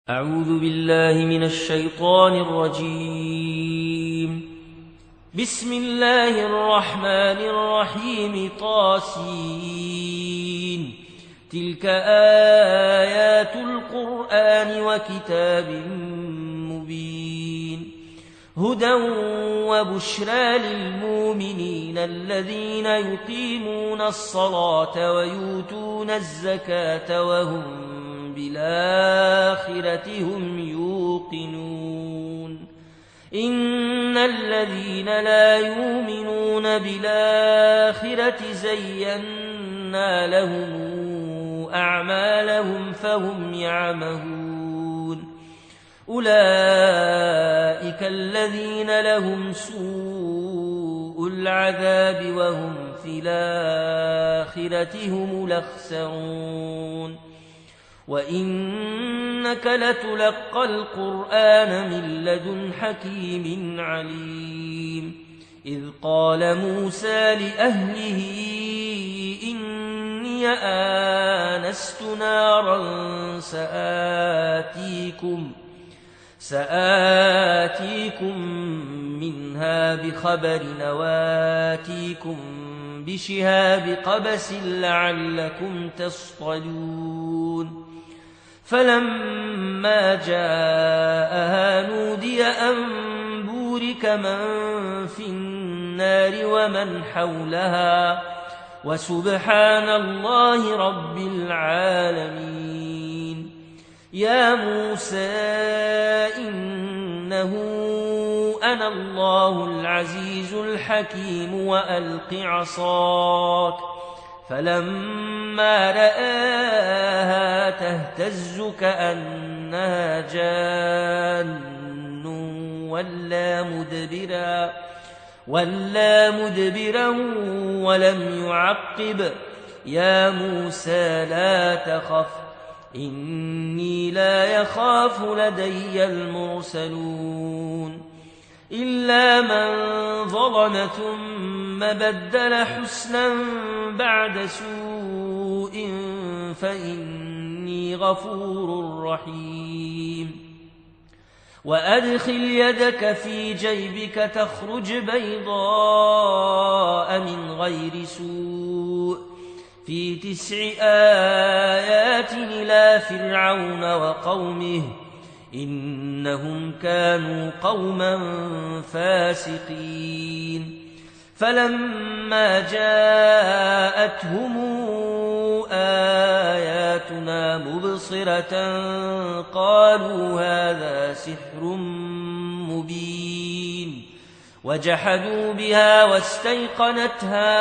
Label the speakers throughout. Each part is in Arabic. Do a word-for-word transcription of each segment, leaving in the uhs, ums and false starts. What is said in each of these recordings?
Speaker 1: أعوذ بالله من الشيطان الرجيم. بسم الله الرحمن الرحيم. طاسين. تلك آيات القرآن وكتاب مبين. هدى وبشرى للمؤمنين الذين يقيمون الصلاة ويؤتون الزكاة وهم بالآخرة هم يوقنون. إن الذين لا يؤمنون بالآخرة زينا لهم أعمالهم فهم يعمهون. أولئك الذين لهم سوء العذاب وهم في الآخرة هم الأخسرون. وإنك لتلقى القرآن من لدن حكيم عليم. إذ قال موسى لأهله إني آنست نارا سآتيكم سآتيكم منها بخبر وآتيكم بشهاب قبس لعلكم تصطلون. فلما جاءها نودي أن بورك من في النار ومن حولها وسبحان الله رب العالمين. يا موسى إنه أنا الله العزيز الحكيم وألق عصاك. فلما رآها تهتز كأنها جان ولا مدبرا ولا مدبرا ولم يعقب. يا موسى لا تخف إني لا يخاف لدي المرسلون. إلا من ظلم ثم بدل حسنا بعد سوء فإني غفور رحيم. وأدخل يدك في جيبك تخرج بيضاء من غير سوء في تسع آيات إلى فرعون وقومه إنهم كانوا قوما فاسقين. فلما جاءتهم آياتنا مبصرة قالوا هذا سحر مبين. وجحدوا بها واستيقنتها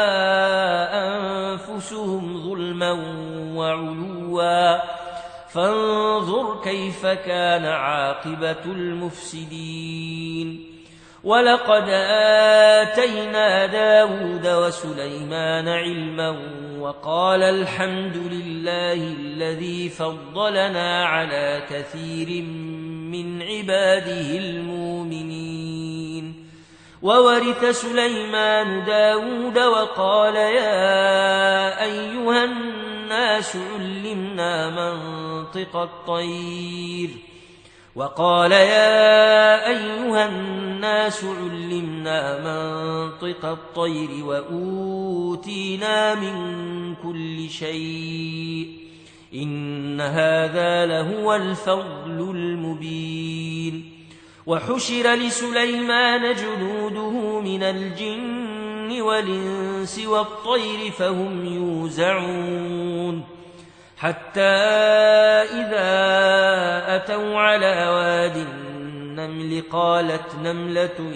Speaker 1: أنفسهم ظلما وعلوا فانظر كيف كان عاقبة المفسدين. ولقد آتينا داود وسليمان علما وقال الحمد لله الذي فضلنا على كثير من عباده المؤمنين. وورث سليمان داود وقال يا أيها الناس علمنا منطق الطير وقال يا أيها الناس علمنا منطق الطير وأوتينا من كل شيء إن هذا لهو الفضل المبين. وحشر لسليمان جنوده من الجن والإنس والطير فهم يوزعون. حتى إذا أتوا على واد النمل قالت نملة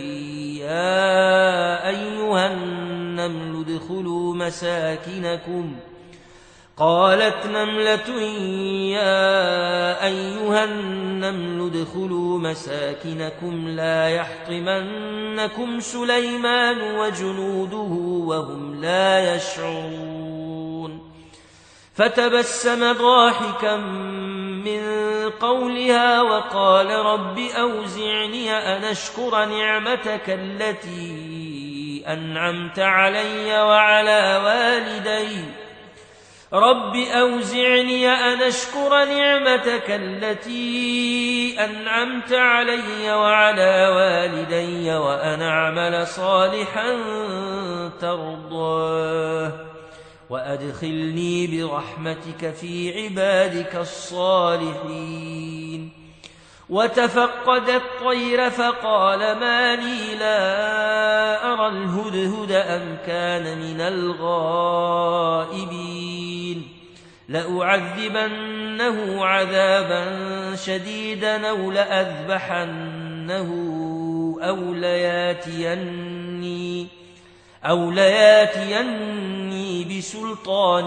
Speaker 1: يا أيها النمل ادخلوا مساكنكم قالت نملة يا أيها النمل ادخلوا مساكنكم لا يحطمنكم سليمان وجنوده وهم لا يشعرون. فتبسم ضاحكا من قولها وقال رب أوزعني أن أشكر نعمتك التي أنعمت علي وعلى والدي رب أوزعني أن أشكر نعمتك التي أنعمت علي وعلى والدي وأن أعمل صالحا ترضاه وأدخلني برحمتك في عبادك الصالحين. وتفقد الطير فقال ما لي لا أرى الهدهد أم كان من الغائبين لأعذبنه عذابا شديدا أو لأذبحنه أو لياتيني, أو لياتيني بسلطان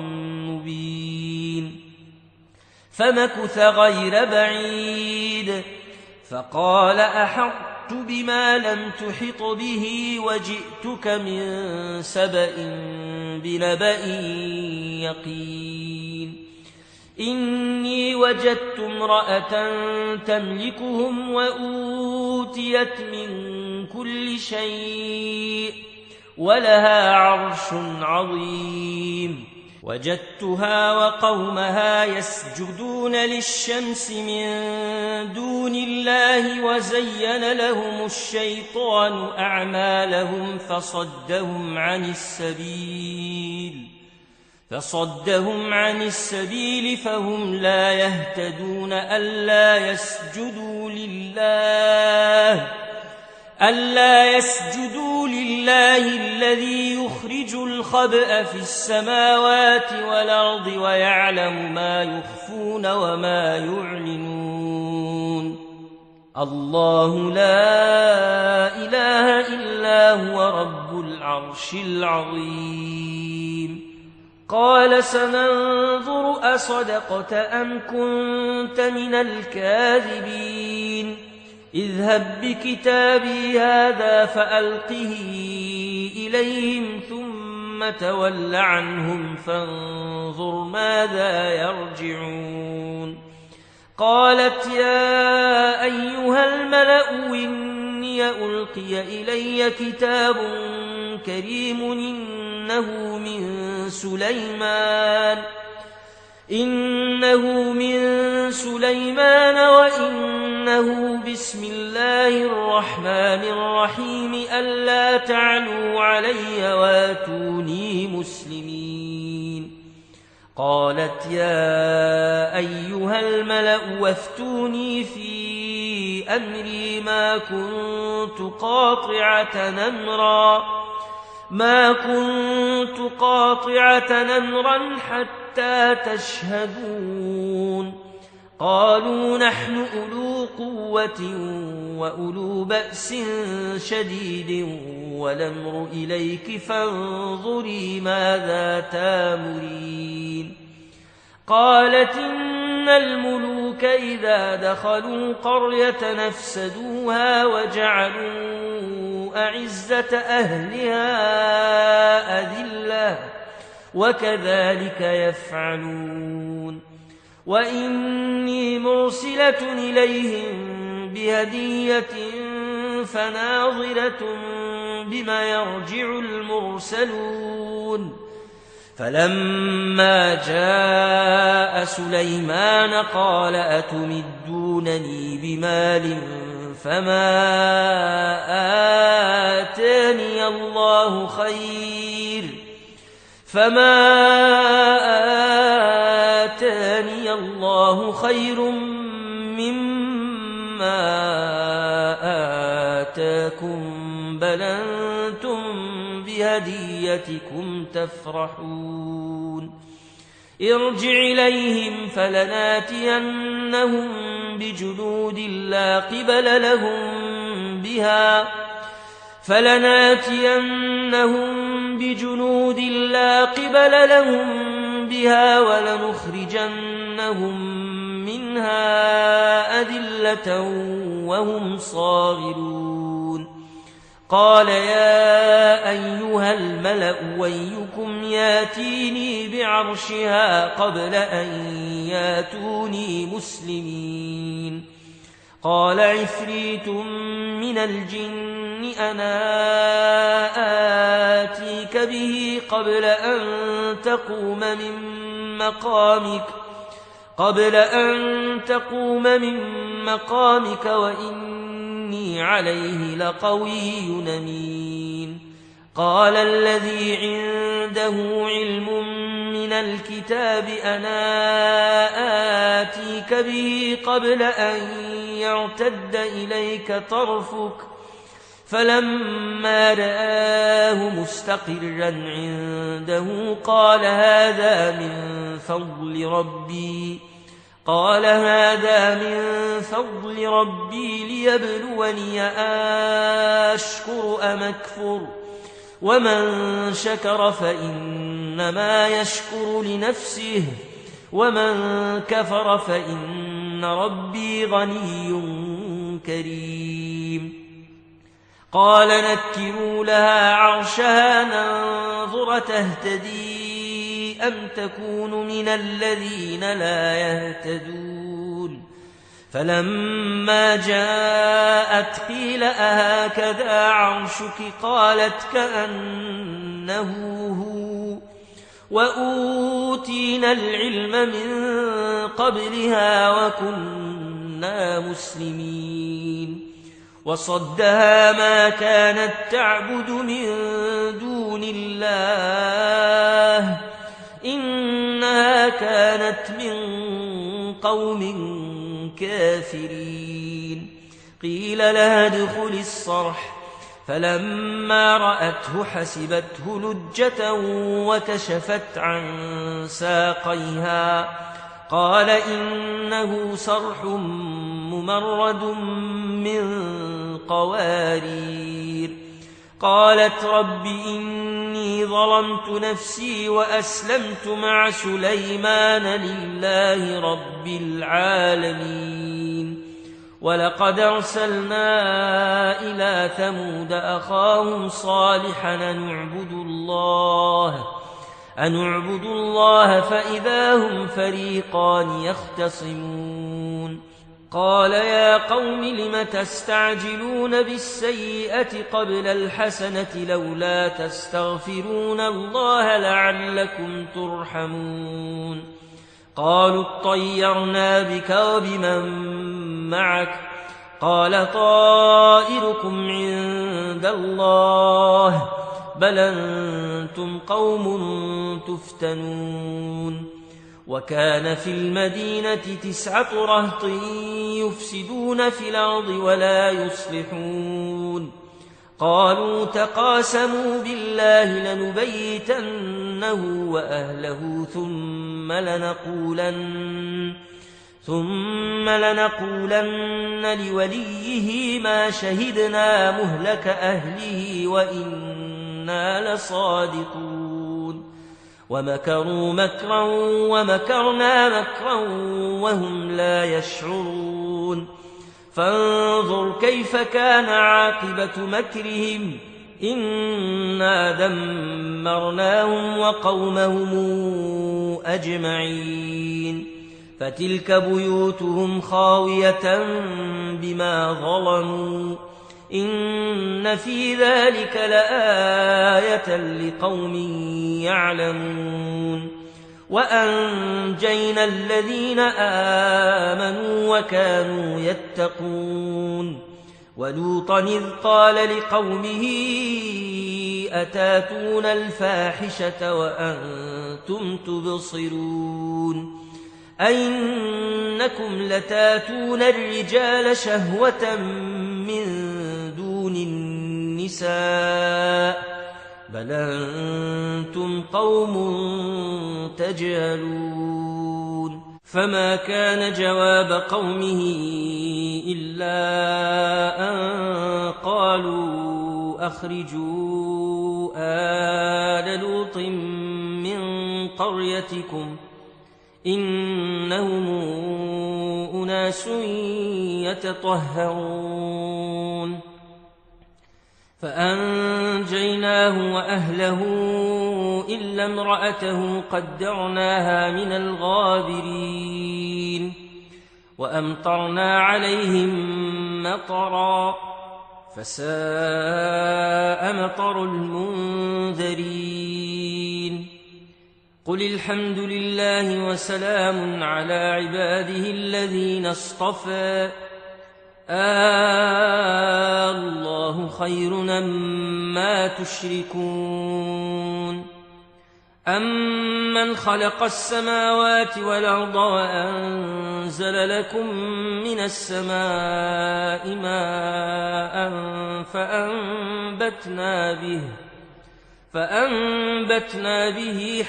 Speaker 1: مبين. فمكث غير بعيد فقال أحطت بما لم تحط به وجئتك من سبأ بنبأ يقين. إني وجدت امرأة تملكهم وأوتيت من كل شيء ولها عرش عظيم. وجدتها وقومها يسجدون للشمس من دون الله وزين لهم الشيطان أعمالهم فصدهم عن السبيل فصدهم عن السبيل فهم لا يهتدون. ألا يسجدوا لله ألا يسجدوا لله الذي يخرج الخبأ في السماوات والأرض ويعلم ما يخفون وما يعلنون. الله لا إله إلا هو رب العرش العظيم. قال سننظر أصدقت أم كنت من الكاذبين. اذهب بكتابي هذا فألقه إليهم ثم تول عنهم فانظر ماذا يرجعون. قالت يا أيها الملأ إني ألقي إلي كتاب كريم إنه من سليمان إنه من سليمان وإنه بسم الله الرحمن الرحيم ألا تعلوا علي واتوني مسلمين. قالت يا أيها الملأ وافتوني في أمري ما كنت قاطعة أمرا ما كنت قاطعة أمرا حتى تشهدون. قالوا نحن أولو قوة وأولو بأس شديد والأمر إليك فانظري ماذا تامرين. قالت إن الملوك إذا دخلوا قرية نفسدوها وجعلوا أعزة أهلها أذلة وكذلك يفعلون. وإني مرسلة إليهم بهدية فناظرة بما يرجع المرسلون. فلما جاء سليمان قال أتمدونني بمال فما آتاني الله خير فما آتاني الله خير مما آتاكم بل أنتم بهديتكم تفرحون. ارجع إليهم فلناتينهم بجنود لا قبل لهم بها فلناتينهم بجنود لا قبل لهم بها ولنخرجنهم منها أذلة وهم صاغرون. قال يا أيها الملأ أيكم ياتيني بعرشها قبل أن ياتوني مسلمين. قال عفريت من الجن أنا آتيك به قبل أن تقوم من مقامك قبل أن تقوم من مقامك وإني عليه لقوي أمين. قال الذي عنده علم من الكتاب أنا آتيك به قبل أن يرتد إليك طرفك فلما رآه مستقرا عنده قال هذا من فضل ربي قال هذا من فضل ربي ليبلوني أشكر أم أكفر ومن شكر فإنما يشكر لنفسه ومن كفر فإن ربي غني كريم. قال نكروا لها عرشها ننظر تهتدي أم تكون من الذين لا يهتدون. فلما جاءت قيل أهكذا عرشك قالت كأنه هو وأوتينا العلم من قبلها وكنا مسلمين. وصدها ما كانت تعبد من دون الله إنها كانت من قوم كافرين. قيل لها ادخل الصرح فلما رأته حسبته لجة وكشفت عن ساقيها قال إنه صرح ممرد من قوارير. قالت رب إني ظلمت نفسي وأسلمت مع سليمان لله رب العالمين. ولقد أرسلنا إلى ثمود أخاهم صالحا أن اعبدوا الله أن اعبدوا الله فإذا هم فريقان يختصمون. قال يا قوم لم تستعجلون بالسيئة قبل الحسنة لولا تستغفرون الله لعلكم ترحمون. قالوا اطيرنا بك وبمن معك قال طائركم عند الله بل أنتم قوم تفتنون. وكان في المدينة تسعة رهط يفسدون في الأرض ولا يصلحون. قالوا تقاسموا بالله لنبيتنه وأهله ثم لنقولن ثم لنقولن لوليه ما شهدنا مهلك أهله وإنا لصادقون. ومكروا مكرا ومكرنا مكرا وهم لا يشعرون. فانظر كيف كان عاقبة مكرهم إنا دمرناهم وقومهم أجمعين. فتلك بيوتهم خاوية بما ظلموا إن في ذلك لآية لقوم يعلمون. وأنجينا الذين آمنوا وكانوا يتقون. ولوطا إذ قال لقومه أتاتون الفاحشة وأنتم تبصرون أئنكم لتاتون الرجال شهوة من دون النساء بل أنتم قوم تجهلون. فما كان جواب قومه إلا أن قالوا أخرجوا آل لوط من قريتكم إنهم أناس يتطهرون. فأنجيناه وأهله إلا امرأته قدرناها من الغابرين. وأمطرنا عليهم مطرا فساء مطر المنذرين قل الحمد لله وسلام على عباده الذين اصطفى آه الله خير أما تشركون أمن خلق السماوات والأرض وأنزل لكم من السماء ماء فأنبتنا به فأنبتنا به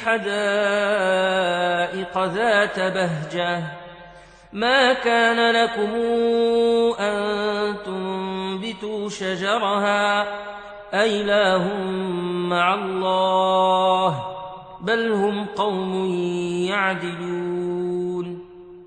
Speaker 1: حدائق ذات بهجة ما كان لكم أن تنبتوا شجرها أإله مع الله بل هم قوم يعدلون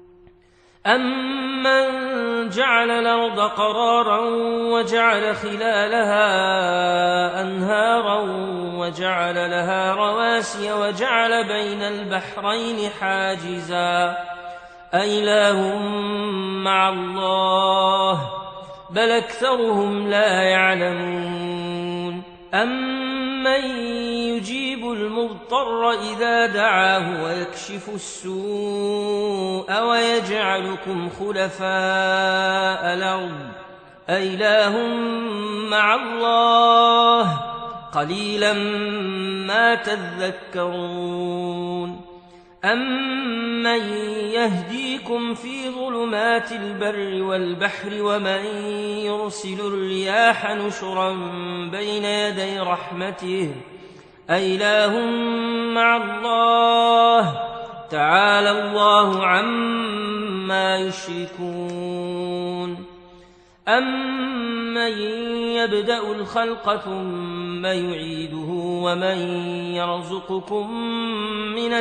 Speaker 1: أمن جعل الأرض قرارا وجعل خلالها أنهارا وجعل لها رواسي وجعل بين البحرين حاجزا أإله مع الله بل أكثرهم لا يعلمون أمن يجيب المضطر إذا دعاه ويكشف السوء ويجعلكم خلفاء الأرض أإله مع الله قليلا ما تذكرون أمن يهديكم في ظلمات البر والبحر ومن يرسل الرياح نشرا بين يدي رحمته أإله مع الله تعالى الله عما يشركون أمن يبدأ الخلق ثم يعيده ومن يرزقكم من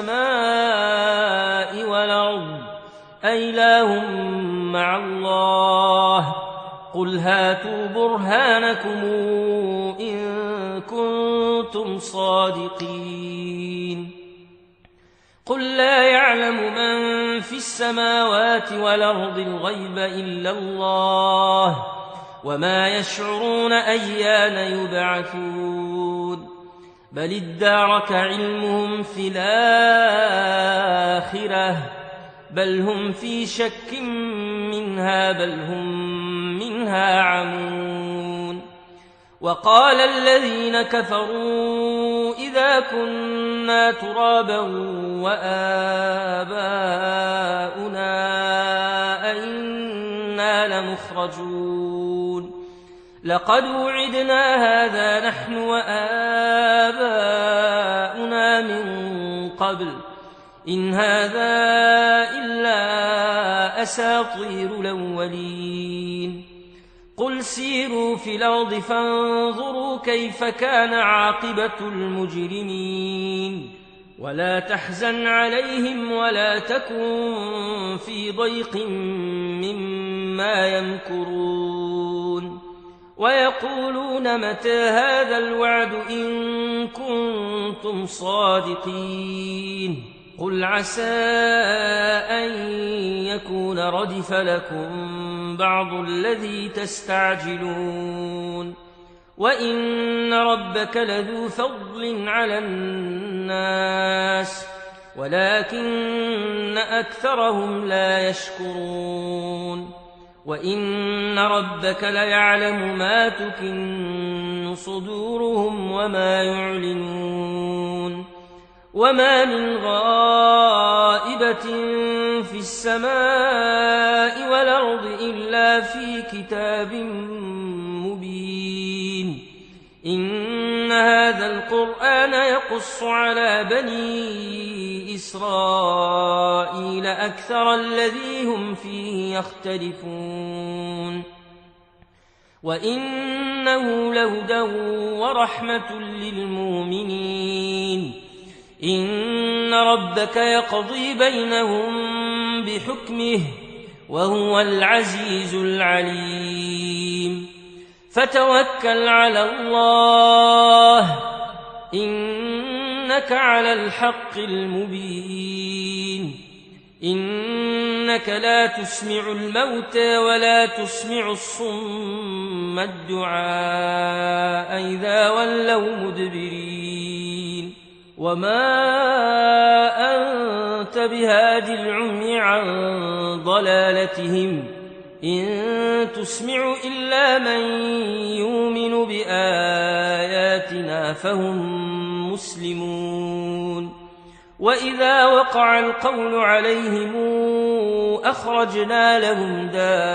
Speaker 1: السماء والأرض أإله مع الله قل هاتوا برهانكم إن كنتم صادقين قل لا يعلم من في السماوات والأرض الغيب إلا الله وما يشعرون أيان يبعثون بل ادارك علمهم في الآخرة بل هم في شك منها بل هم منها عمون وقال الذين كفروا إذا كنا ترابا وآباؤنا أئنا لمخرجون لقد وعدنا هذا نحن وآباؤنا من قبل إن هذا إلا أساطير الأولين قل سيروا في الأرض فانظروا كيف كان عاقبة المجرمين ولا تحزن عليهم ولا تكن في ضيق مما يمكرون ويقولون متى هذا الوعد إن كنتم صادقين قل عسى أن يكون ردف لكم بعض الذي تستعجلون وإن ربك لذو فضل على الناس ولكن أكثرهم لا يشكرون وإن ربك ليعلم ما تكن صدورهم وما يعلنون وما من غائبة في السماء والأرض إلا في كتاب مبين إن هذا القرآن يقص على بني إسرائيل أكثر الذي هم فيه يختلفون وإنه لهدى ورحمة للمؤمنين إن ربك يقضي بينهم بحكمه وهو العزيز العليم فتوكل على الله إنك على الحق المبين إن إنك لا تسمع الموتى ولا تسمع الصم الدعاء إذا ولوا مدبرين وما أنت بهاد العمي عن ضلالتهم إن تسمع إلا من يؤمن بآياتنا فهم مسلمون وإذا وقع القول عليهم أخرجنا لهم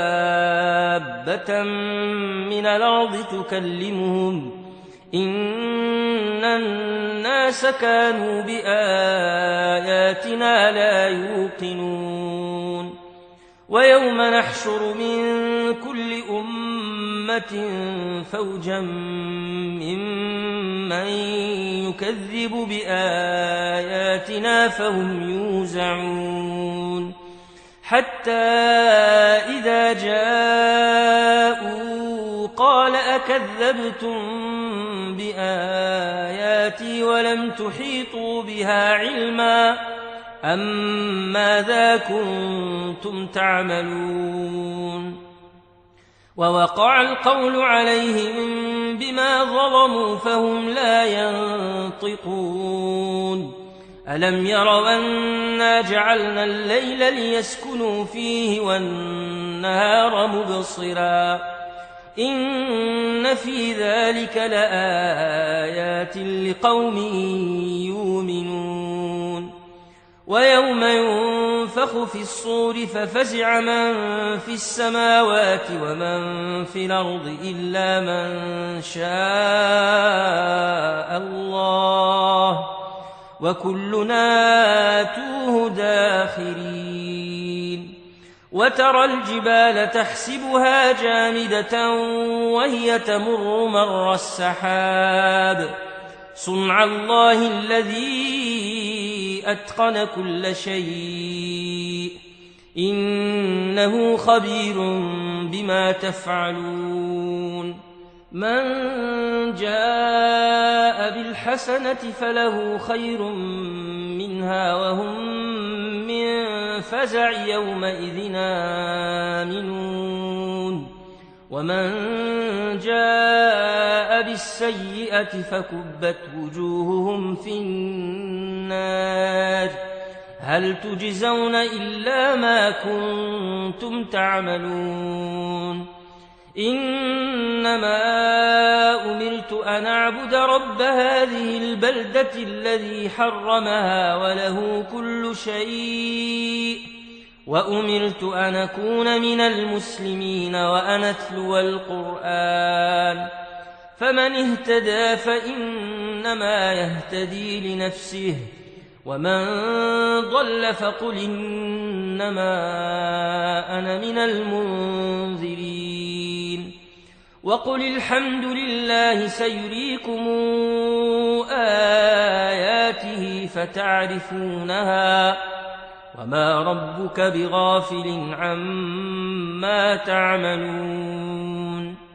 Speaker 1: دابة من الأرض تكلمهم إن الناس كانوا بآياتنا لا يوقنون ويوم نحشر من كل أمة فوجا ممن يكذب بآياتنا فهم يوزعون حتى إذا جاءوا قال أكذبتم بآياتي ولم تحيطوا بها علما أم ماذا كنتم تعملون ووقع القول عليهم بما ظلموا فهم لا ينطقون ألم يروا أنا جعلنا الليل ليسكنوا فيه والنهار مبصرا إن في ذلك لآيات لقوم يؤمنون ويوم ينفخ في الصور ففزع من في السماوات ومن في الأرض إلا من شاء الله وكلنا آتوه داخرين وترى الجبال تحسبها جامدة وهي تمر مر السحاب صنع الله الذي أتقن كل شيء إنه خبير بما تفعلون من جاء بالحسنة فله خير منها وهم من فزع يومئذ آمنون ومن جاء بالسيئة فكبت وجوههم في النار هل تجزون إلا ما كنتم تعملون إنما أمرت أن أعبد رب هذه البلدة الذي حرمها وله كل شيء وأمرت أن أكون من المسلمين وأن أتلو القرآن فمن اهتدى فإنما يهتدي لنفسه ومن ضل فقل إنما أنا من المنذرين وقل الحمد لله سيريكم آياته فتعرفونها وما ربك بغافل عما تعملون